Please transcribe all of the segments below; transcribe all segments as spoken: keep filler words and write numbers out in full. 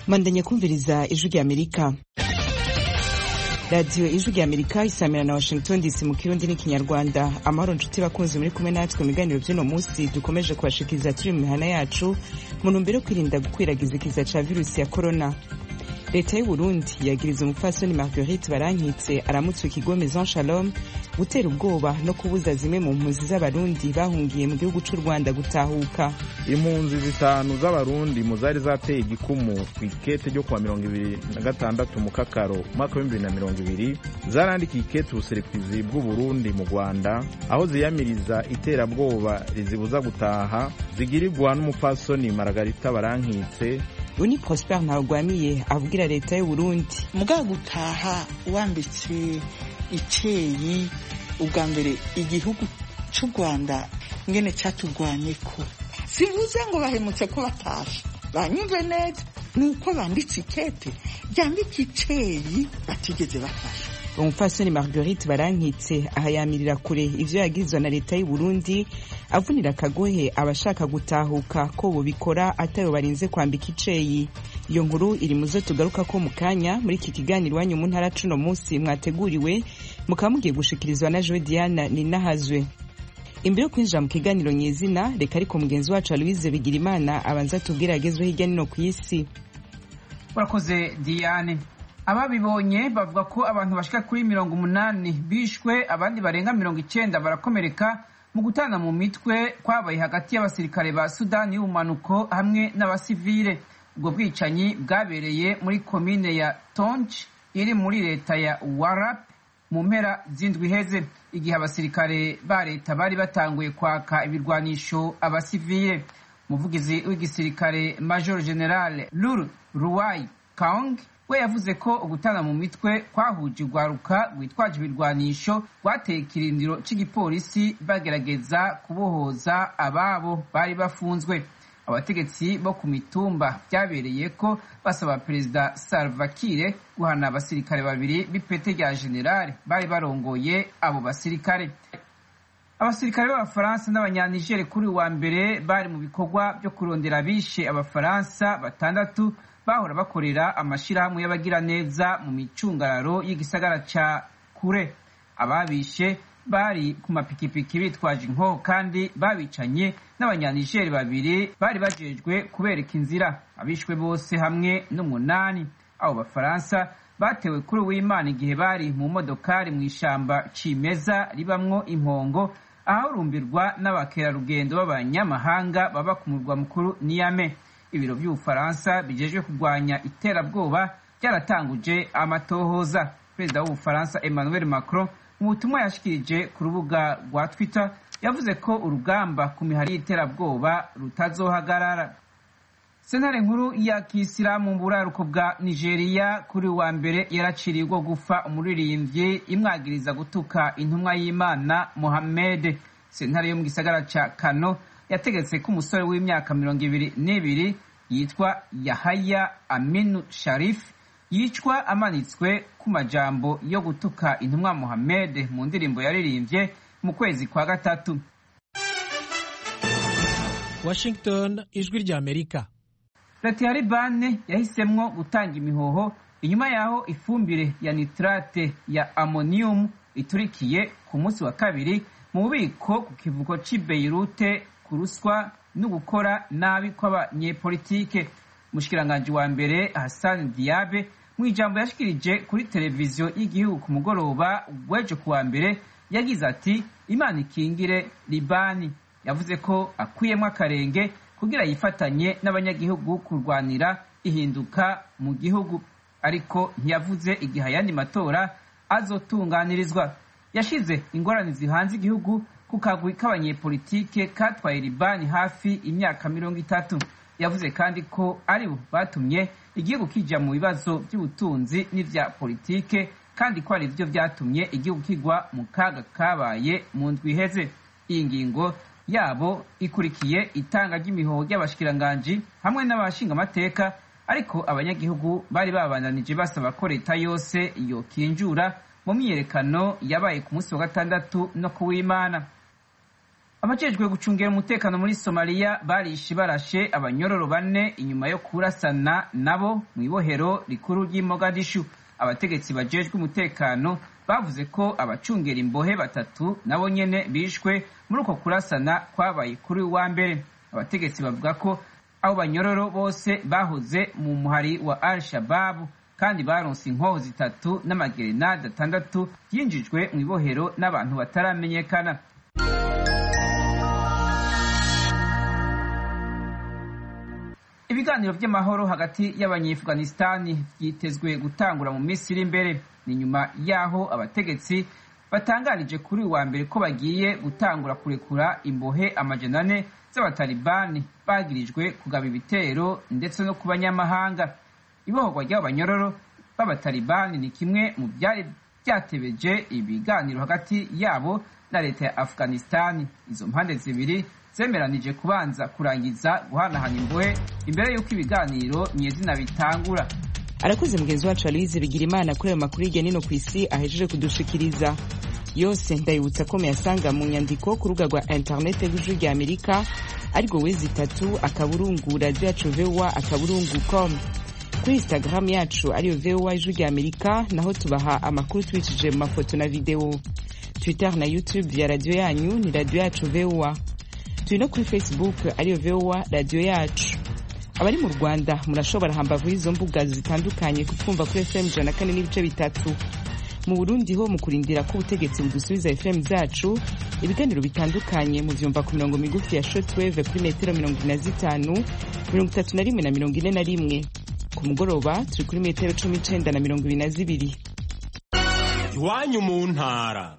Mandanya kumviriza ijwi rya Amerika. Radio ijwi rya Amerika isamira na Washington D C mu Kirundi n'ikinyarwanda. Amahoro nshuti bakunzi muri kumwe natwe mu biganiro by'uno munsi dukomeje kubashikiriza turi mu mihana yacu mu ntumbero kwirinda gukwiragiza ikiza ca virusi ya corona. Leta y'u Burundi yagiriza umupfasoni Marguerite Barankitse aramutswe ikigo Maison Shalom gutera ubwoba no kubuza zimwe mu mpunzi z'abarundi bahungiye mu gihugu cy'u Rwanda gutahuka. Impunzi zitanu z'abarundi mu zari zateye igikumu kw'ikete ryo kwa mirongo ibiri na gatandatu mu Kakaro mwaka wa bibiri na mirongo ibiri zarandikiye ikete ubuserukizi bw'u Burundi mu Rwanda aho ziyamiriza iterabwoba rizibuza gutaha zigirirwa n'umupfasoni Margarita Barankitse. Uni Prosper Ntagwamiye avugira leta y'u Burundi. Muga gutaha wambitse iceyi ubwa mbere igihugu cy'u Rwanda ngene cyatugwanye ko sivuze ngo bahemutse ko batashe banyumve neza nuko banditse ikete byandika iceyi batigeze bafasha. Umupfasoni Marguerite Barankitse ahayamirira kure ivyo yagizwe na leta y'u Burundi avunira kagohe abashaka gutahuka ko bo bikora atayo barinze kwambika iceyi. Iyo nkuru iri muzo tugaruka ko mu kanya muri iki kiganiro wanyu mu ntara cuno munsi mwateguriwe mukamugiye gushikirizwa na Joe Diana Ninahazwe. Imbere yo kwinjira mu kiganiro nyezina reka ariko mugenzi wacu Louise Bigirimana abanza tubwira agezwe hirya no ku isi. Urakoze Diane. Ababibonye bavuga ko abantu bashika kuri mirongo umunani bishwe abandi barenga mirongo icenda barakomereka mu gutana mu mitwe kwabaye hagati y'abasirikare ba Sudani y'ubumanuko hamwe n'abasivile. Ubwo bwicanyi bwabereye muri komine ya Tonj iri muri leta ya Warrap mu mpera z'indwi iheze igihe abasirikare ba leta bari batanguye kwaka ibirwanisho abasivile. Umuvugizi w'igisirikare Major General Lur Ruwai Kaong we yavuze ko ugutana mu mitwe kwahuje urwaruka rwitwaje ibirwanisho rwateye ikirindiro cy'igipolisi bagerageza kubohoza ababo bari bafunzwe. Abategetsi bo ku mitumba byabereye ko basaba Perezida Salva Kiir guhana abasirikare babiri b'ipete rya general bari barongoye abo basirikare. Abasirikare b'Abafaransa n'Abanyanigere kuri wa mbere bari mu bikorwa byo kurondera bishe Abafaransa batandatu bahora bakorera amashirahamwe y'abagira neza mu micungararo y'igisagara ca Kure. Ababishe bari ku mapikipiki bitwaje inko kandi babicanye n'Abanyanigere babiri bari bajejwe kubereka inzira. Abishwe bose hamwe n'umunani. Abo Bafaransa batewe kuri w'Imana igihe bari mu modokari mu ishamba cimeza ribamwo impongo aharumbirwa n'abakerarugendo b'abanyamahanga baba ku murwa mukuru Niamey. Ibiro by'Ubufaransa bijejwe kurwanya iterabwoba byaratanguje amatohoza. Perezida w'Ubufaransa Emmanuel Macron mu butumwa yashikirije ku rubuga rwa Twitter yavuze ko urugamba ku mihari y'iterabwoba rutazohagarara. Sentare nkuru ya Kisilamu mu buraruko bwa Nigeria kuri wa mbere yaraciriye ubwo gufa umuririmbyi imwagiriza gutuka intumwa y'Imana Mohammed. Sentare yo mu gisagara ca Kano yategetse ko umusore w'imyaka mirongo ibiri n'ibiri yitwa Yahaya Aminu Sharif yicwa amanitswe ku majambo yo gutuka intumwa Mohammed mu ndirimbo yaririmbye mu kwezi kwa gatatu. Washington, ijwi rya Amerika. Leta ya Libane yahisemwo gutanga imihoho inyuma yaho ifumbire ya nitrate ya ammonium iturikiye ku munsi wa kabiri mu bubiko ku kivuko c'i Beirut kuruswa no gukora nabi kw'abanyepolitike. Mushikiranganje wa mbere Hassan Diabe mu ijambo yashikirije kuri televiziyo y'igihugu ku mugoroba w'ejo kuwa mbere yagize ati Imana ikingire Libani. Yavuze ko akuyemo akarenge kugira yifatanye n'abanyagihugu kurwanira ihinduka mu gihugu, ariko ntiyavuze igihe ayandi matora azotunganirizwa. Yashize ingorane zihanze igihugu ku kagwi k'abanyepolitike katwaye Libani hafi imyaka mirongo itatu. Yavuze kandi ko ari bo batumye igihugu kija mu bibazo by'ubutunzi n'ivya politike kandi ko ari byo byatumye igihugu kigwa mu kaga kabaye mu ndwi iheze. Iyi ngingo yabo ikurikiye itanga ry'imihoho ry'abashikiranganji hamwe n'abashinga amateka, ariko abanyagihugu bari babandanije basaba ko leta yose iyo kinjura mu myiyerekano yabaye ku munsi wa gatandatu no ku w'Imana. abajejwe gucungera umutekano muri Somalia barishe barashe abanyororo bane inyuma yo kurasana nabo mu ibohero rikuru ry'i Mogadishu. Abategetsi bajejwe umutekano bavuze ko abacungera imbohe batatu nabo nyene bishwe muri uko kurasana kwabaye kuri wa mbere. Abategetsi bavuga ko abo banyororo bose bahoze mu muhari wa Al-Shabaab kandi baronse inkoho zitatu n'amagerenade atandatu yinjijwe mu ibohero n'abantu bataramenyekana. Ibiganiro by'amahoro hagati y'Abanyaafghanistan byitezwe gutangura mu minsi iri imbere. Ni nyuma yaho abategetsi batangarije kuri wa mbere ko bagiye gutangura kurekura imbohe amajana ane z'abatalibani bagirijwe kugaba ibitero ndetse no ku banyamahanga. Ibohorwa ry'abanyororo b'abatalibani ni kimwe mu byari byatebeje ibiganiro hagati yabo na leta ya Afghanistan. Izo mpande zibiri zemeranije kubanza kurangiza guhanahana imbohe imbere y'uko ibiganiro nyezina bitangura. Arakoze mugenzi wacu Aloise Bigirimana kuri ayo makuru hirya nino ku isi ahejeje kudushikiriza. Yose ndayibutsa ko muyasanga mu nyandiko ku rubuga rwa internet rw'Ijwi rya Amerika ariko wezi itatu akaburungu radio yacu V O A akaburungu com. Kuri Instagram yacu ariyo V O A Ijwi rya Amerika naho tubaha amakuru twicishije mu mafoto na video. Twitter na YouTube via radio yanyu ni radio yacu V O A. Turi no kuri Facebook ariyo V O A radio yacu. Abari mu Rwanda murashobora hambavu izo mbuga zitandukanye kutwumva kuri F M ijana na kane n'ibice bitatu. Mu Burundi ho mu kurindira ko ubutegetsi budusubiza F M zacu, ibiganiro bitandukanye mu vyumva ku mirongo migufi ya shortwave kuri metero mirongo ine na zitanu, mirongo itatu na rimwe na mirongo ine na rimwe. Ku mugoroba turi kuri metero cumi n'icenda na mirongo ibiri na zibiri. Iwanyu mu ntara.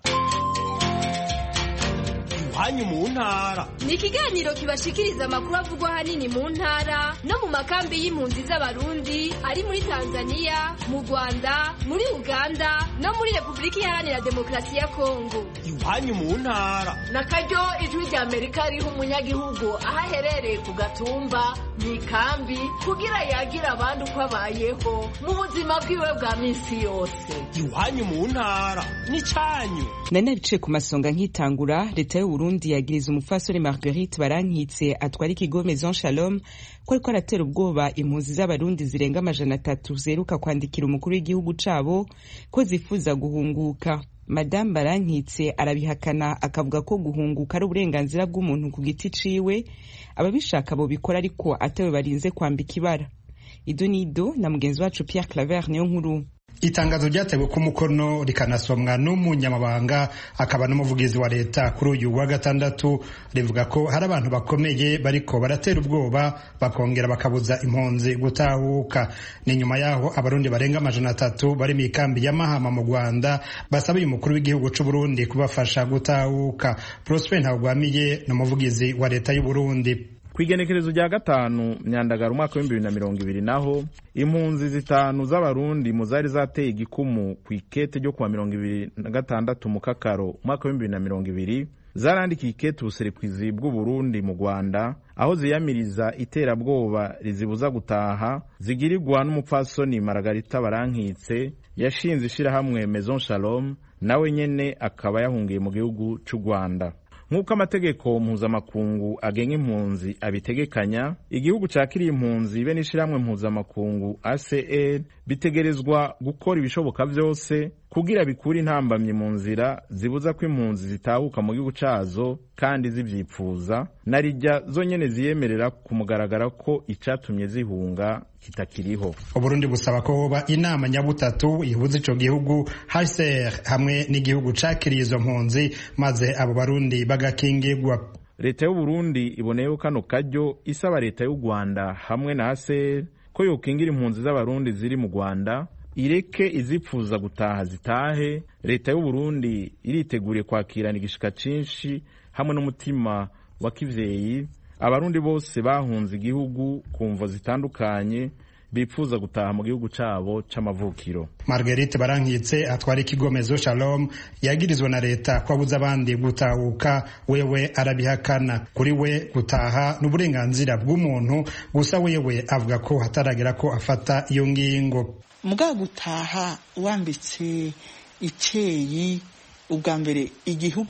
Iwanyu mu ntara. Ni ikiganiro kibashikiriza amakuru avugwa hanini mu ntara no mu makambi y'impunzi z'abarundi ari muri Tanzania, mu Rwanda, muri Uganda no muri Republika Iharanira Demokarasi ya Kongo. Iwanyu mu ntara. Nakaryo Ijwi rya Amerika riha umunyagihugu aho aherereye ku gatumba mu ikambi kugira yagira abandi uko abayeho mu buzima bwiwe bwa minsi yose. Iwanyu mu ntara ni canyu. Nane bice ku masonga nkitangura leta y'u Burundi yagiriza umufasore Marguerite Barankitse atwara ikigo Maison Shalom ko ariko aratera ubwoba impunzi z'abarundi zirenga amajana atatu zeruka kwandikira umukuru w'igihugu cabo ko zifuza guhunguka. Madame Barankitse arabihakana akavuga ko guhunguka ari uburenganzira bw'umuntu ku giti ciwe, ababishaka bo bikora ariko atawe barinze kwambika ibara. Idonido na mugenzi wacu Pierre Claver niyo nkuru. Itangazo ryatewe ku mukono rikanasomwa n'umunyamabanga akaba n'umuvugizi wa leta kuri uyu wa gatandatu rivuga ko hari abantu bakomeye bariko baratera ubwoba bakongera bakabuza impunzi gutahuka. Ni nyuma yaho abarundi barenga amajana atatu bari mu ikambi ya Mahama mu Rwanda basaba uyu mukuru w'igihugu c'u Burundi kubafasha gutahuka. Prosper Ntagwamiye n'umuvugizi wa leta y'u Burundi. Kwigenekerezo rya gatanu Myandagara umwaka wa bibiri na mirongo ibiri naho impunzi zitanu z'abarundi muzari zateye igikumu ku ikete ryo kwa mirongo ibiri na gatandatu mu Kakaro umwaka wa bibiri na mirongo ibiri zarandikiye ikete ubuserukizi bw'u Burundi mu Rwanda aho ziyamiriza iterabwoba rizibuza gutaha zigirirwa n'umupfasoni Margarita Barankitse yashinze ishirahamwe Maison Shalom nawe nyene akaba yahungiye mu gihugu c'u Rwanda. Nk'uko amategeko mpuzamakungu agenga impunzi abitegekanya, igihugu cakiriye impunzi be n'ishiramwe mpuzamakungu A C R bitegerezwa gukora ibishoboka vyose kugira bikuri intambamye mu nzira zibuza ko impunzi zitahuka mu gihugu cazo kandi zivyipfuza narijya zonyene ziyemerera kumugaragara ko icatumye zihunga kitakiriho. Uburundi busaba ko hoba inama nyabutatu ihuza ico gihugu H C R hamwe n'igihugu cakiriye izo mpunzi maze abo barundi bagakingirwa. Leta y'u Burundi iboneyeho kano karyo isaba leta y'u Rwanda hamwe na H C R ko yokingira impunzi z'abarundi ziri mu Rwanda ireke izipfuza gutaha zitahe. Leta y'u Burundi iriteguriye kwakirana igishika cinshi hamwe n'umutima wa kivyeyi abarundi bose bahunze igihugu kumvo zitandukanye bipfuza gutaha mu gihugu cabo c'amavukiro. Marguerite Barankitse atwara ikigo Maison Shalom yagirizwe na leta ko abuza abandi gutahuka, wewe arabihakana. Kuri we gutaha n'uburenganzira bw'umuntu, gusa wewe avuga ko hataragera ko afata iyo ngingo. Muga gutaha wambitse icyeyi ubwa mbere igihugu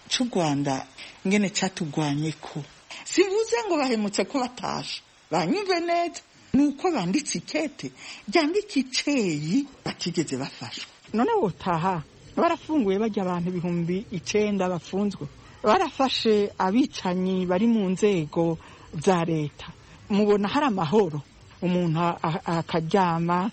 c'u Rwanda ngene catugwanye ko sivuze ngo bahemutse ko batashe banyumve neza nuko banditse ikete ryandika iceyi batigeze bafashwa. None wotaha barafunguye bajya abantu ibihumbi icenda bafunzwe, barafashe abicanyi bari mu nzego za leta, mubona hari amahoro umuntu akaryama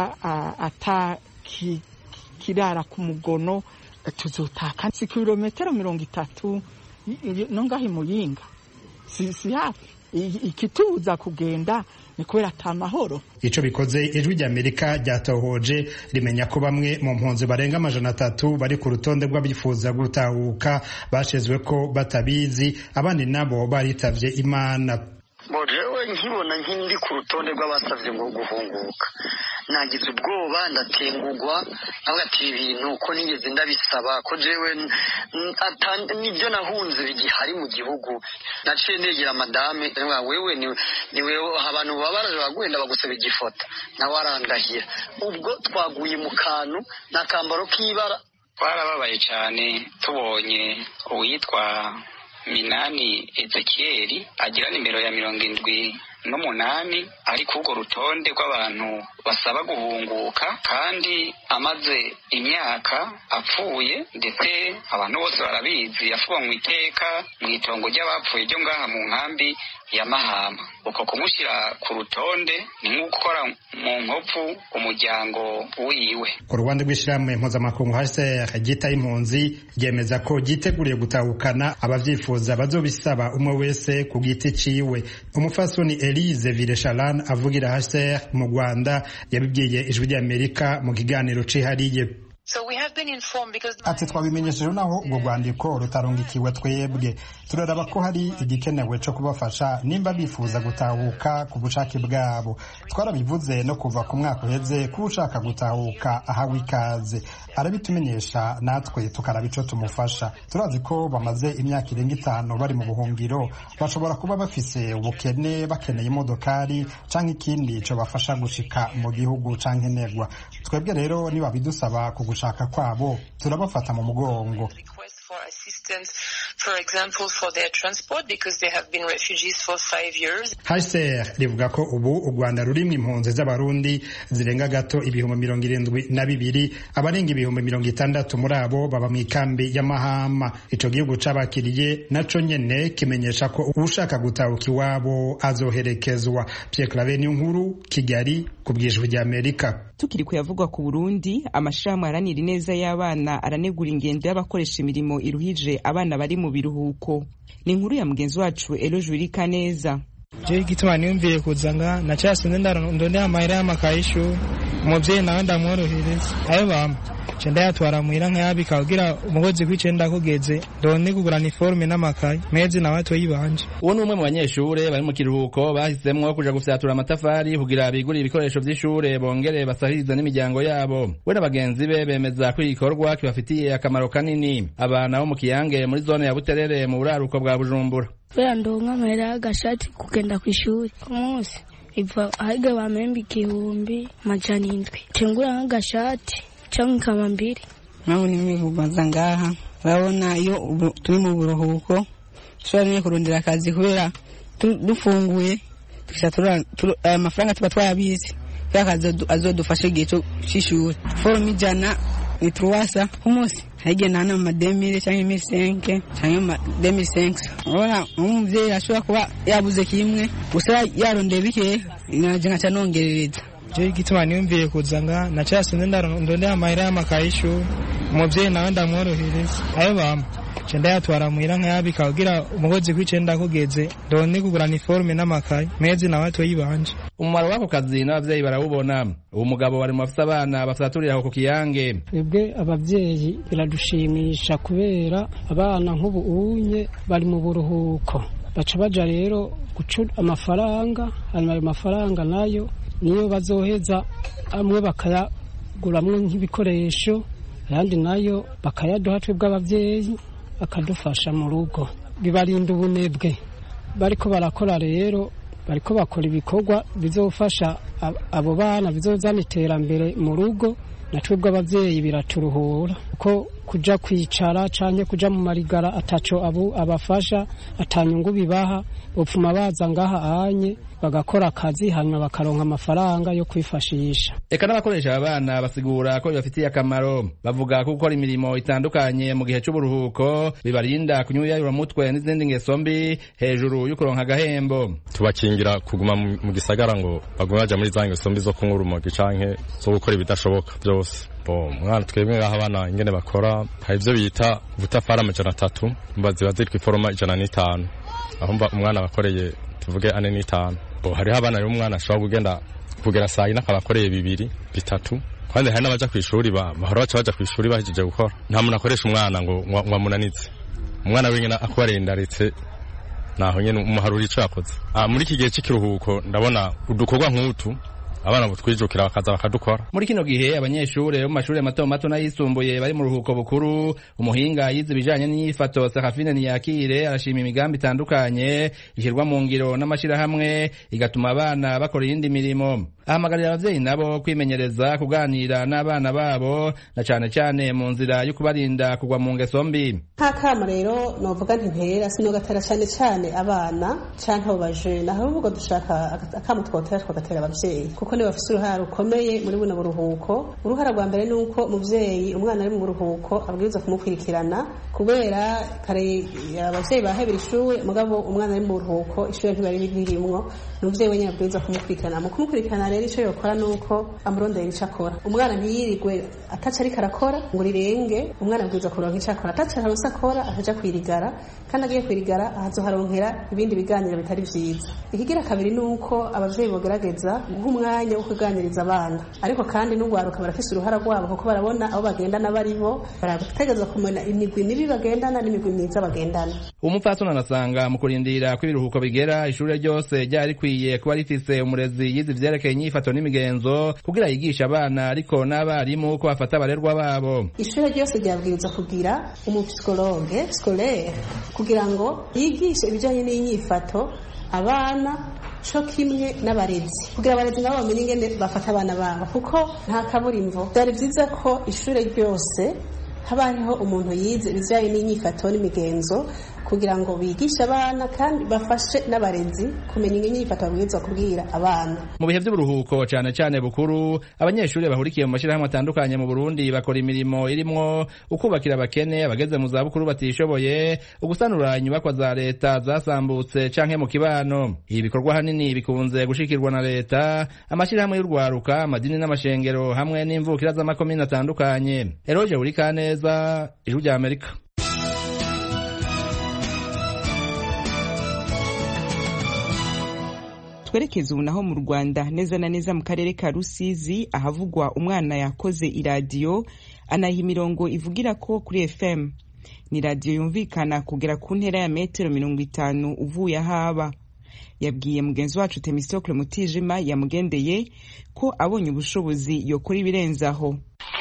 atakirara ku mugono. Tuzotaka si kilometero mirongo itatu nongahe Muyinga, si si hafi. Ikituza kugenda ni kubera ata mahoro. Ico bikoze ijwi ry'Amerika ryatohoje rimenya ko bamwe mu mpunzi barenga amajana atatu bari ku rutonde rw'abifuza gutahuka bashizwe ko batabizi, abandi nabo baritavye Imana. Bojewe nkibona nkindi ku rutonde rw'abasavye ngo guhunguka nagize ubwoba ndatengugwa avuga ati ibintu ko nigeze ndabisaba ko jewe nibyo nahunze bigihari mu gihugu. Naciye negera madame wewe ni niwe abantu babaraje bagwenda bagusaba igifota nawe arandahira. Ubwo twaguye mu kantu nakambaro k'ibara twarababaye cyane tubonye uwitwa Minani Ezekieli agira nimero ya mirongo indwi n'umunani ari kurwo rutonde rw'abantu basaba guhunguka kandi amaze imyaka apfuye, ndetse abantu bose barabizi yafuwe mu iteka mu itongo ry'abapfuye ryo ngaha mu nkambi ya Mahama. Uko kumushira ku rutonde ni nk'ukora mu nkovu umuryango wiwe. Ku ruhande rw'ishyirahamwe mpuzamakungu H C R ryita impunzi ryemeza ko ryiteguriye gutahukana abavyifuza bazobisaba umwe wese ku giti ciwe. Umufasoni Elise Villechalane avugira H C R mu Rwanda yabibwiye ijwi ry'Amerika mu kiganiro cihariye. So we have been informed because ati twabimenyesheje naho ubwo rwandiko rutarungikiwe twebwe, turaraba ko hari igikenewe cyo kubafasha nimba bifuza gutahuka ku bushake bwabo. Twarabivuze no kuva ku mwaka uheze ko ushaka gutahuka ahawe ikaze arabitumenyesha, natwe tukaraba ico tumufasha. Turazi ko bamaze imyaka irenga itanu bari mu buhungiro, bashobora kuba bafise ubukene, bakeneye imodokari canke ikindi cyo bafasha gushika mu gihugu canke negwa. Twebwe rero niba bidusaba ku gushaka kwabo turabafata mu mugongo. For assistance, for example, for their transport because they have been refugees for five years. H C R rivuga ko ubu u Rwanda rurimwe impunzi z'abarundi zirenga gato ibihumbi mirongo irindwi na bibiri, abarenga ibihumbi mirongo itandatu muri abo baba mu ikambi ya Mahama. Ico gihugu cabakiriye naco nyene kimenyesha ko ushaka gutahuka iwabo azoherekezwa. Pierre Claver Nkuru, Kigali, ku bw'ijwi ry'Amerika. Tukiri kuyavugwa ku Burundi, amashirahamwe aranira ineza y'abana aranegura ingendo y'abakoresha imirimo iruhije abana bari mu biruhuko. Ni inkuru ya mugenzi wacu Eloge Wirikaneza. Je gituma niyumviye kuzanga na cyasinze ndondera amahera y'amakayishu umuvyeyi nawe ndamworohereza ayo bama cenda yatwara muhira nkayabika kugira umugozi kw'icenda kugeze ndone kugura uniforme n'amakaye mezi nawe toyibanje. Uwo ni umwe mu banyeshure bari mu kiruhuko bahisemwo kuja gufyatura amatafari kugira bigure ibikoresho vy'ishure bongere basahiriza n'imiryango yabo. We n'abagenzi be bemeza ko igikorwa kibafitiye akamaro kanini. Abana bo mu Kiyange muri zone ya Buterere mu buraruko bwa Bujumbura kubera ndonka amahera y'agashati kugenda kw'ishuri ku munsi iva ahige bamemba igihumbi majana indwi tengura nk'agashati canke ikaba mbiri. Nabona imivubaza ngaha urabona iyo turi mu buruhuko dushobora kurondera akazi kubera dufunguye aya mafaranga tuba twayabizi yakazi azodufasha igihe c'ishuri. Forume ijana ni truwasa ku munsi hage nana mu demire canke mille cinq canke mu deux mille cinq. Urabona umuvyeyi ashobora kuba yabuze kimwe gusa yarondeye bike naje nkaca nongerereza. Je gituma niyumviye kuzanga na cyasinze ndondera amahera y'amakayishu umuvyeyi nawe ndamworohereza ayo bama cenda yatwara muhira nkayabika kugira umugozi kw'icenda kugeze ndone kugura uniforme n'amakaye mezi nawe toyibanje. Umumaro wako kazi n'abavyeyi barawubona. Uwo mugabo wari mu bafite abana bafaturira aho ku Kiyange. Twebwe abavyeyi biradushimisha kubera abana nk'ubu unye bari mu buruhuko baca baja rero guca amafaranga, hanyuma ayo mafaranga nayo niyo bazoheza amwe bakayaguramwo nk'ibikoresho ayandi nayo bakayaduha twebwe abavyeyi bakadufasha mu rugo. Bibarinda ubunebwe bariko barakora rero bariko bakora ibikorwa bizofasha abo bana bizozana iterambere mu rugo na twebwe abavyeyi biraturuhura ko kuja kwicara canke kuja mu marigara ataco abu abafasha atanyungu bibaha bopfuma baza ngaha anye bagakora akazi hanyuma bakaronka amafaranga yo kwifashisha. Eka n'abakoresha abana basigura ko bibafitiye akamaro, bavuga ko gukora imirimo itandukanye mu gihe c'uburuhuko bibarinda kunyuyayura mutwe n'izindi ngeso mbi hejuru y'ukuronka agahembo. Tubakingira kuguma mu gisagara ngo bagume baja muri za ngeso mbi zo kunywa urumogi canke zo gukora ibidashoboka byose. Mwana twebwe ngaho abana ingene bakora hari ivyo bita gutafara amajana atatu mbazi bazitwa iforoma ijana n'itanu aho umwana bakoreye tuvuge ane n'itanu. Hariho abana rero umwana ashobora kugenda kugera saa yine akabakoreye bibiri bitatu kandi hari n'abaja kw'ishuri bahora baca baja kw'ishuri bahejeje gukora. Nta muntu akoresha umwana ngo wamunanitse, umwana wenyine akubarenda aretse naho nyene umuharura ico yakoze. Muri iki gihe c'ikiruhuko ndabona udukorwa nk'utu abana butwijukira bakaza bakadukora. Muri kino gihe abanyeshure bo mu mashuri mato mato n'ayisumbuye bari mu ruhuko bukuru, umuhinga yize ibijanye n'inyifato Serafine Niyakire arashima imigambi itandukanye ishyirwa mu ngiro n'amashirahamwe igatuma abana bakora iyindi mirimo. Ahamagarira abavyeyi nabo kwimenyereza kuganira n'abana babo na cane cane mu nzira yo kubarinda kugwa mu ngeso mbi. Nk'akama rero novuga nti ntera sinogatera cane cane abana canke abo bajene, ahubwo dushaka akama twotera twagatera abavyeyi kuko ni bafise uruhara rukomeye muri buno buruhuko. Uruhara rwa mbere nuko umuvyeyi umwana ari mu buruhuko abwirizwa kumukurikirana kubera kare abavyeyi bahebera ishure mugabo umwana ari mu buruhuko ishure ntibari birimwo, n'umuvyeyi wenyine abwirizwa kumukurikirana. Mu kumukurikirana rero ico yokora nuko amurondera ico akora. Umwana ntiyirigwe ataca ariko arakora ngo rirenge, umwana abwirizwa kuronka ico akora, ataca aronse akora akaja kwirigara, kandi agiye kwirigara ahazoharonkera ibindi biganiro bitari vyiza. Ikigira kabiri nuko abavyeyi bogerageza guha umwanya wo kuganiriza abana, ariko kandi n'ugwaruka barafise uruhara rwabo kuko barabona abo bagendana baribo, barategezwa kumenya imigwi mibi bagendana n'imigwi myiza bagendana. Umupfasoni anasanga mu kurindira kw'ibiruhuko bigera ishure ryose ryari rikwiye kuba rifise umurezi yize ivyerekeye inyifato n'imigenzo kugira yigisha abana ariko n'abarimu ko bafata abarerwa babo. Ishure ryose ryabwirizwa kugira umupsikologe scolaire kugira ngo yigishe ibijanye n'inyifato abana co kimwe n'abarezi kugira abarezi nabo bamenye ingene bafata abana babo, kuko nta kaburimbo. Byari vyiza ko ishure ryose habaho umuntu yize ibijanye n'inyifato n'imigenzo kugira ngo bigishe abana kandi bafashe n'abarezi kumenya inyifato babwirizwa kubwira abana. Mu bihe by'uburuhuko cane cane bukuru, abanyeshuri bahurikiye mu mashirahamwe atandukanye mu Burundi bakora imirimo irimwo ukubakira abakene, abageze mu za bukuru batishoboye, ugusanura inyubakwa za leta zasambutse canke mu kibano. Ibi bikorwa hanini bikunze gushikirwa na leta, amashirahamwe y'urwaruka, amadini n'amashengero hamwe n'imvukira z'amakomine atandukanye. Eroje Urikaneza, Ijwi rya Amerika. twerekeza ubu naho mu Rwanda neza na neza mu karere ka Rusizi ahavugwa umwana yakoze iradiyo anaha imirongo ivugira ko kuri F M. Ni radiyo yumvikana kugera ku ntera ya metero mirongo itanu uvuye ahaba. Yabwiye mugenzi wacu Temistokle Mutijima yamugendeye ko abonye ubushobozi yokora ibirenzaho.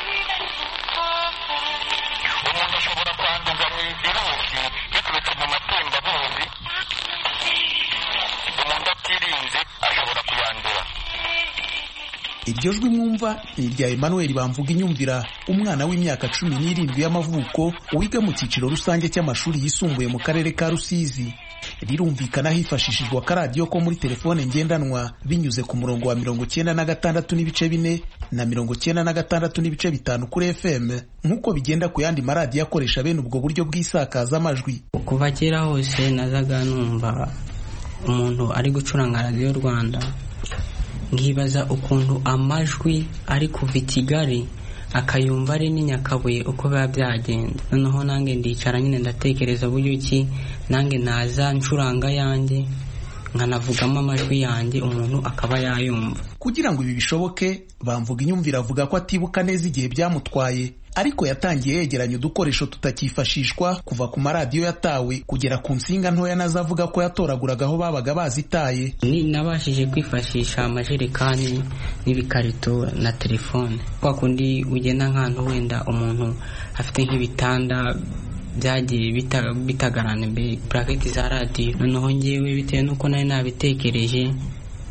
Iryo jwi mwumva ni irya Emmanuel Bamvuga Inyumvira, umwana w'imyaka cumi n'irindwi y'amavuko wiga mu cyiciro rusange cy'amashuri yisumbuye mu karere ka Rusizi. Rirumvikana hifashishijwe akaradiyo ko muri telefone ngendanwa binyuze ku murongo wa mirongo cyenda na gatandatu n'ibice bine na mirongo cyenda na gatandatu n'ibice bitanu kuri F M, nk'uko bigenda ku yandi maradiyo akoresha bene ubwo buryo bw'isakazamajwi. Kuva kera hose nazaga numva umuntu ari gucuranga radiyo Rwanda, ngibaza ukuntu amajwi ari kuva i Kigali akayumva ari ni Nyakabuye uko biba byagenda. Noneho nange ndicara nyine ndatekereza buryo ki nange naza ncuranga yanjye nkanavugamo amajwi yanjye umuntu akaba yayumva. Kugira ngo ibi bishoboke, Bamvuga Inyumvira avuga ko atibuka neza igihe byamutwaye, ariko yatangiye yegeranya udukoresho tutakifashishwa kuva ku maradiyo yatawe kugera ku nsinga ntoya nazavuga ko yatoraguraga aho babaga bazitaye. Ni nabashije kwifashisha amajerekani n'ibikarito na telefone. Kwa kundi ugenda nk'ahantu wenda umuntu afite nk'ibitanda byagiye bitagarana imbere bracket za radiyo, noneho ngewe bitewe nuko nari nabitekereje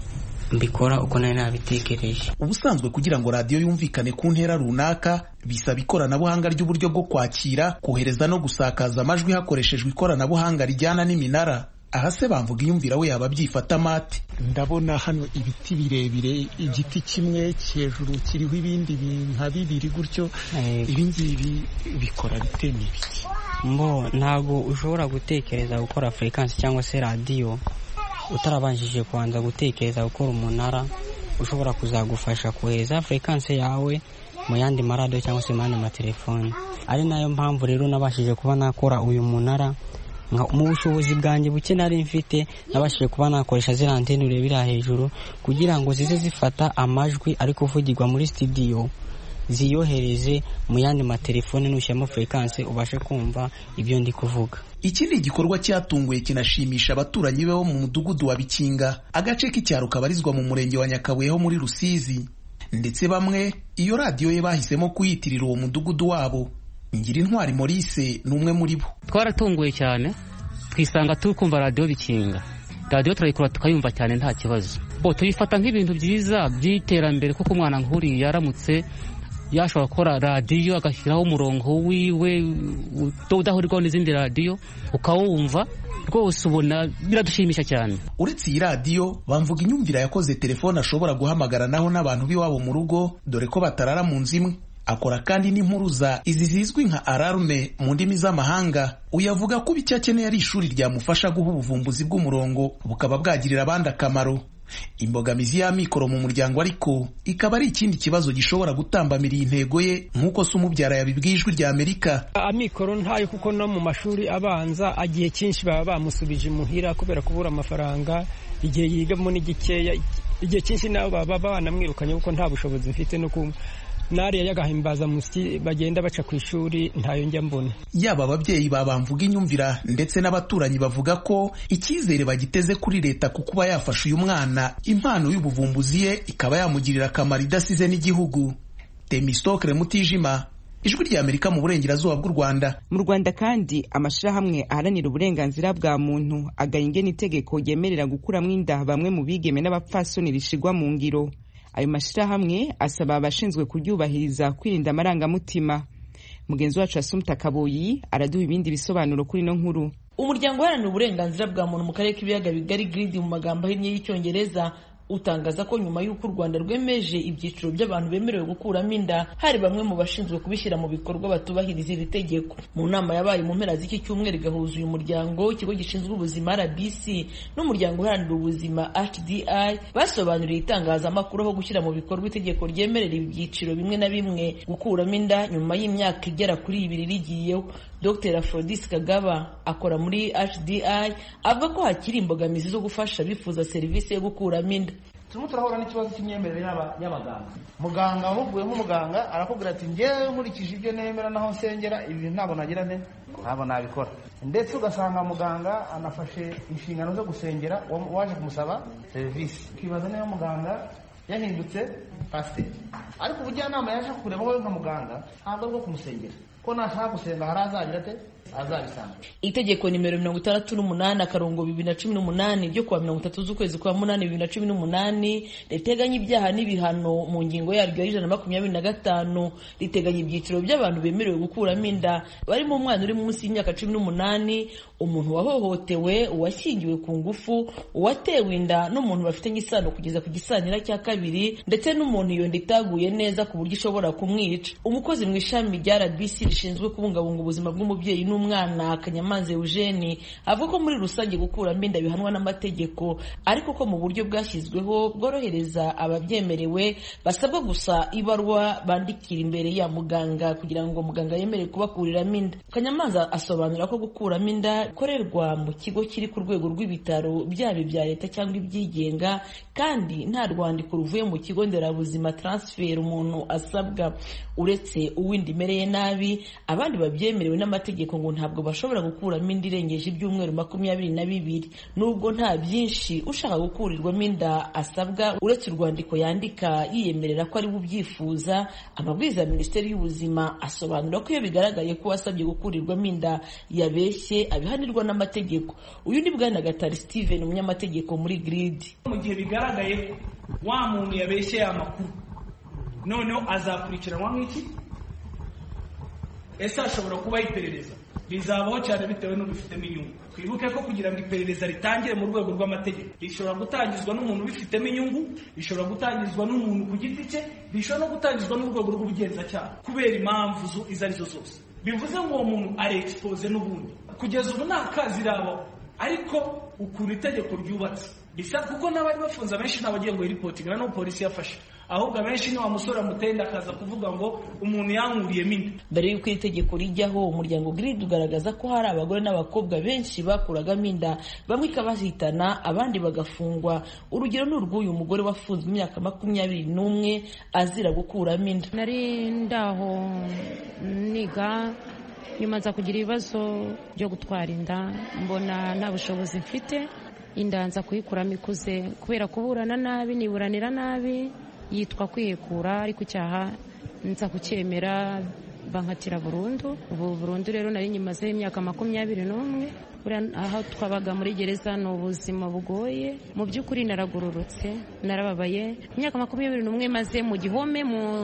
mbikora uko nari nabitekereje. Ubusanzwe kugira ngo radiyo yumvikane ku ntera runaka bisaba ikoranabuhanga ry'uburyo bwo kwakira, kohereza no gusakaza amajwi hakoreshejwe ikoranabuhanga rijyana n'iminara. Aha se Bamvuga Inyumvira we yaba byifata mate. Ndabona hano ibiti birebire, igiti kimwe hejuru kiriho ibindi nka bibiri gutyo, ibi ngibi bikora bite n'ibiki? Mbo ntago ushobora gutekereza gukora frequency cyangwa se radio utarabanjije kubanza gutekereza gukora umunara ushobora kuzagufasha kohereza frequency yawe mu yandi maradiyo cyangwa se mu yandi matelefone. Ari nayo mpamvu rero nabashije kuba nakora uyu munara mu bushobozi bwanjye buke nari mfite, nabashije kuba nakoresha ziriya antene urebera hejuru kugira ngo zize zifata amajwi ari kuvugirwa muri studio ziyohereze mu yandi matelefone, nushyiramo frequency ubashe kumva ibyo ndi kuvuga. Iki ni igikorwa cyatunguye kinashimisha abaturanyi be bo mu mudugudu wa Bikinga, agace k'icyaro kabarizwa mu murenge wa Nyakabuye ho muri Rusizi, ndetse bamwe iyo radiyo ye bahisemo kuyitirira uwo mudugudu wabo. Ngirintwari Maurice ni umwe muri bo. Twaratunguye cyane, twisanga turi kumva radiyo Bikinga. Radiyo turayikora tukayumva cyane nta kibazo. Bo tuyifata nk'ibintu byiza by'iterambere, kuko umwana nk'uri yaramutse yashobora gukora radiyo agashyiraho umurongo wiwe udahurirwaho n'izindi radiyo ukawumva, rwose ubona biradushimisha cyane. Uretse iyi radiyo, Bamvuga Inyumvira yakoze telefone ashobora guhamagaranaho n'abantu b'iwabo mu rugo, dore ko batarara mu nzu imwe. Akora kandi n'impuruza izi zizwi nka alarme mu ndimi z'amahanga. Uyavuga ko icyo akeneye ari ishuri ryamufasha guha ubuvumbuzi bw'umurongo bukaba bwagirira abandi akamaro. Imbogamizi y'amikoro mu muryango ariko ikaba ari ikindi kibazo gishobora gutambamira iyi ntego ye, nk'uko se umubyara yabibwiye Ijwi rya Amerika. Amikoro ntayo, kuko no mu mashuri abanza agiye cyinshi baba bamusubije imuhira kubera kubura amafaranga, igihe yigamo n'igikeya, igihe cyinshi nabo baba banamwirukanye kuko nta bushobozi mfite no ku nariya y'agahimbaza musi bagenda baca ku ishuri ntayo njya mbona. Yaba ababyeyi ba Bamvuga Inyumvira ndetse n'abaturanyi bavuga ko icyizere bagiteze kuri leta ku kuba yafasha uyu mwana impano y'ubuvumbuzi ye ikaba yamugirira akamaro idasize n'igihugu. Temistokle Mutijima, Ijwi rya Amerika mu burengerazuba bw'u Rwanda. Mu Rwanda kandi amashirahamwe aharanira uburenganzira bwa muntu agaya ingene itegeko ryemerera gukuramwo inda bamwe mu bigeme n'abapfasoni rishigwa mu ngiro. Ayo mashirahamwe asaba abashinzwe kuryubahiriza kwirinda amarangamutima. Mugenzi wacu Asumta Kaboyi araduha ibindi bisobanuro kuri no nkuru. Umuryango uharanira uburenganzira bwa muntu mu karere k'ibiyaga bigari G R I D mu magambo ahinnye y'icyongereza utangaza ko nyuma y'uko u Rwanda rwemeje ibyiciro by'abantu bemerewe gukuramo inda, hari bamwe mu bashinzwe kubishyira mu bikorwa batubahiriza iri tegeko. Mu nama yabaye mu mpera z'iki cyumweru igahuza uyu muryango, ikigo gishinzwe ubuzima R B C n'umuryango uharanira ubuzima H D I, basobanuriye itangazamakuru aho gushyira mu bikorwa itegeko ryemerera ibyiciro bimwe na bimwe gukuramo inda nyuma y'imyaka igera kuri ibiri rigiyeho. Doctor Aphrodis Kagaba akora muri H D I avuga ko hakiri imbogamizi zo gufasha bifuza serivisi yo gukuramo inda. Turimo turahura n'ikibazo cy'imyemerere y'abaganga. Muganga wahuguye nk'umuganga arakubwira ati njyewe nkurikije ibyo nemera naho nsengera ibi bintu ntabwo nagira nte ntabwo nabikora. Ndetse ugasanga muganga anafashe inshingano zo gusengera waje kumusaba serivisi. Ukibaza niba muganga yahindutse pasiteri, ariko ubujyanama yaje kureba wowe nka muganga ntabwo ari bwo kumusengera, ko nashaka gusenga hari azagira ate azabisanga. Itegeko nimero mirongo itandatu n'umunani akarongo bibiri na cumi n'umunani ryo kuwa mirongo itatu z'ukwezi kwa munani bibiri na cumi n'umunani riteganya ibyaha n'ibihano mu ngingo yaryo y'ijana na makumyabiri na gatanu, riteganya ibyiciro by'abantu bemerewe gukuramo inda barimo umwana uri munsi y'imyaka cumi n'umunani, umuntu wahohotewe, uwashyingiwe ku ngufu, uwatewe inda n'umuntu bafitanye isano kugeza ku gisanira cya kabiri, ndetse n'umuntu iyo nda itaguye neza ku buryo ishobora kumwica. Umukozi mu ishami rya R B C rishinzwe kubungabunga ubuzima bw'umubyeyi n'umwana Kanyamanza Eugene avuga ko muri rusange gukuramo inda bihanwa n'amategeko, ariko ko mu buryo bwashyizweho bworohereza ababyemerewe basabwa gusa ibarwa bandikira imbere ya muganga kugira ngo muganga yemere kubakuriramo inda. Kanyamanza asobanura ko gukuramo inda ikorerwa mu kigo kiri ku rwego rw'ibitaro byaba ibya leta cyangwa ibyigenga, kandi nta rwandiko ruvuye mu kigo nderabuzima transfer umuntu asabwa. Uretse uwindi mereye nabi, abandi babyemerewe n'amategeko ngo ntabwo bashobora gukuramo inda irengeje ibyumweru makumyabiri na bibiri. Nubwo nta byinshi ushaka gukurirwamo inda asabwa uretse urwandiko yandika yiyemerera ko ari bubyifuza, amabwiriza ya Minisiteri y'Ubuzima asobanura ko iyo bigaragaye ko wasabye gukurirwamo inda yabeshye abihanirwa n'amategeko. Uyu ni Bwana Gatari Steven umunyamategeko muri G R I D. Mu gihe bigaragaye wa muntu yabeshye amakuru noneho azakurikiranwa nk'iki? Ese ashobora kuba iperereza? Bizabaho cyane bitewe n'ubifitemo inyungu. Twibuke ko kugira ngo iperereza ritangire mu rwego rw'amategeko rishobora gutangizwa n'umuntu ubifitemo inyungu, rishobora gutangizwa n'umuntu ku giti cye, rishobora no gutangizwa n'urwego rw'ubugenzacyaha kubera impamvu izo arizo zose. Bivuze ngo uwo muntu ari expose n'ubundi. Kugeza ubu nta kazi irabaho, ariko ukuntu itegeko ryubatse bisa kuko n'abari bafunze abenshi n'abagiye ngo reporting no polisi yafashe, ahubwo abenshi ni wa musore amutenda akaza kuvuga ngo umuntu yankuriyemo inda. Mbere y'uko itegeko rijyaho, umuryango Green ugaragaza ko hari abagore n'abakobwa benshi bakuragamo inda, bamwe ikabahitana abandi bagafungwa. Urugero ni urw'uyu mugore wafunzwe imyaka makumyabiri n'umwe azira gukuramo inda. Nari ndaho niga nyuma nza kugira ibibazo byo gutwara inda, mbona nta bushobozi mfite, inda nza kuyikuramo ikuze kubera kuburana nabi, niburanira nabi, yitwa kwihekura, ariko icyaha nza kucyemera bankatira burundu. Ubu burundu rero nari nyimazeho imyaka makumyabiri n'umwe. Aho twabaga muri gereza ni ubuzima bugoye, mu by'ukuri naragororotse, narababaye. Imyaka makumyabiri n'umwe maze mu gihome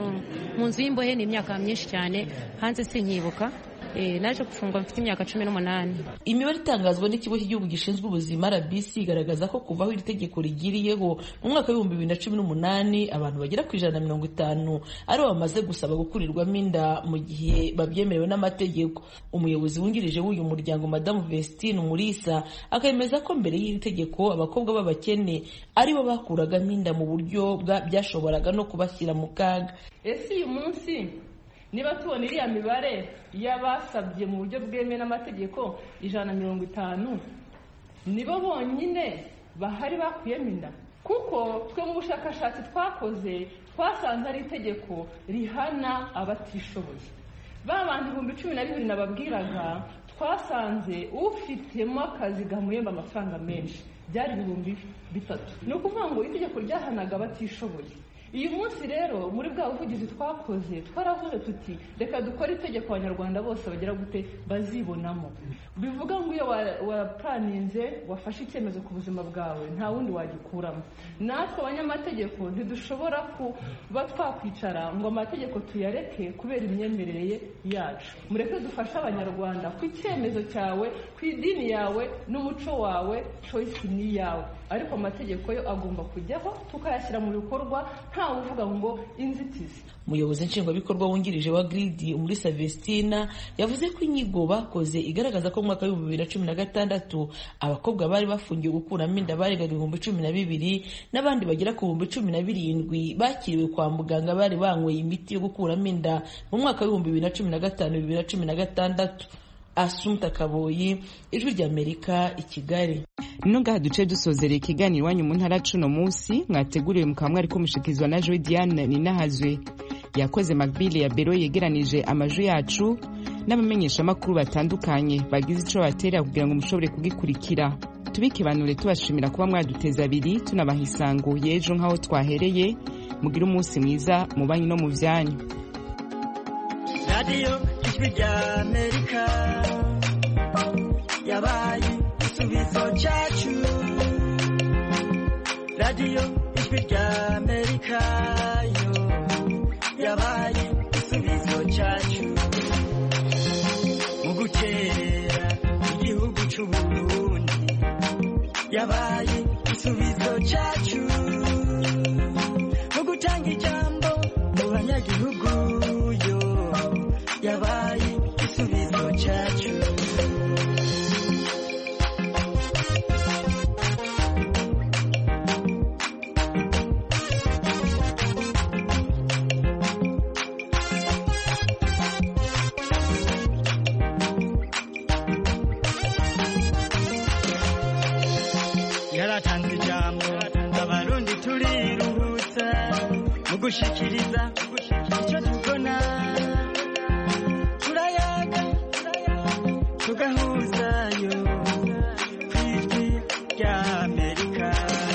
mu nzu y'imbohe, ni imyaka myinshi cyane, hanze sinkibuka. Eh, naje gufungwa mfite imyaka cumi n'umunani. Imibare itangazwa n'ikigo cy'igihugu gishinzwe ubuzima R B C igaragaza ko kuva aho iri tegeko rigiriyeho mu mwaka w'ibihumbi bibiri na cumi n'umunani abantu bagera ku ijana na mirongo itanu aribo bamaze gusaba gukurirwamo inda mu gihe babyemerewe n'amategeko. Umuyobozi wungirije w'uyu muryango Madamu Vestine Umulisa akemeza ko mbere y'iri tegeko abakobwa b'abakene aribo bakuragamo inda mu buryo byashoboraga no kubashyira mu kaga. Ese uyu munsi niba tubona iriya mibare y'abasabye mu buryo bwemewe n'amategeko ijana na mirongo itanu, nibo bonyine bahari bakuyemo inda? Kuko twe mu bushakashatsi twakoze twasanze ari itegeko rihana abatishoboye. Ba bantu ibihumbi cumi na bibiri nababwiraga, twasanze ufitemo akazi gamuhemba amafaranga menshi byari ibihumbi bitatu. Ni ukuvuga ngo itegeko ryahanaga abatishoboye. Uyu munsi rero muri bwa buvugizi twakoze twaravuze tuti reka dukore itegeko abanyarwanda bose bagira gute bazibonamo. Bivuga ngo iyo waraplaninze wafashe icyemezo ku buzima bwawe nta wundi wagikuramo. Natwe abanyamategeko ntidushobora kuba twakwicara ngo amategeko tuyareke kubera imyemerere yacu. Mureke dufashe abanyarwanda ku icyemezo cyawe, ku idini yawe n'umuco wawe, choice ni yawe, ariko amategeko yo agomba kujyaho tukayashyira mu bikorwa nta uvuga ngo inzitizi. Umuyobozi nshingwabikorwa wungirije wa Gridi Umulisa Vestina yavuze ko inyigo bakoze igaragaza ko mu mwaka w'ibihumbi bibiri na cumi na gatandatu abakobwa bari bafungiwe gukuramo inda baregaga ibihumbi cumi na bibiri n'abandi bagera ku bihumbi cumi na birindwi bakiriwe kwa muganga bari banyweye imiti yo gukuramo inda mu mwaka w'ibihumbi bibiri na cumi na gatanu bibiri na cumi na gatandatu. Asumta Kaboyi, Ijwi ry'Amerika, i Kigali. Nunga duce dusozereye ikiganiro wanyu mu ntara cuno munsi mwateguriwe mukamwe ariko mushikizwa na Joy Diane Ninahazwe. Yakoze Macbili ya Bero yegeranije amajwi yacu n'abamenyesha makuru batandukanye bagize ico batera kugira ngo mushobore kugikurikira. Tubikibanure tubashimira kuba mwaduteza abiri tunabahisango yejo nkaho twahereye. Mugira umunsi mwiza mu banyu no mu vyanyu. Radio Ijwi ry'Amerika yabaye igisubizo cyacu. Radio Ijwi ry'Amerika yo yabaye igisubizo cyacu mu gutera igihugu cy'u Burundi. Yabaye igisubizo cyacu mu gutanga ijambo mu banyagihugu yo yabaye igisubizo cyacu. Yaratanze ijambo abarundi turiruhutsa mu gushikiriza icyo tubona. Tugahuzayo kw'Ijwi ry'Amerika.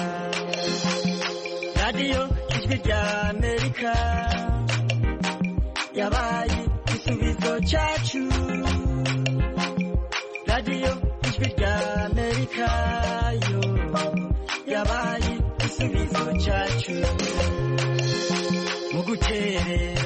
Radio Ijwi ry'Amerika yabaye igisubizo cyacu. Radio Ijwi ry'Amerika yo yabaye igisubizo cyacu mu guterera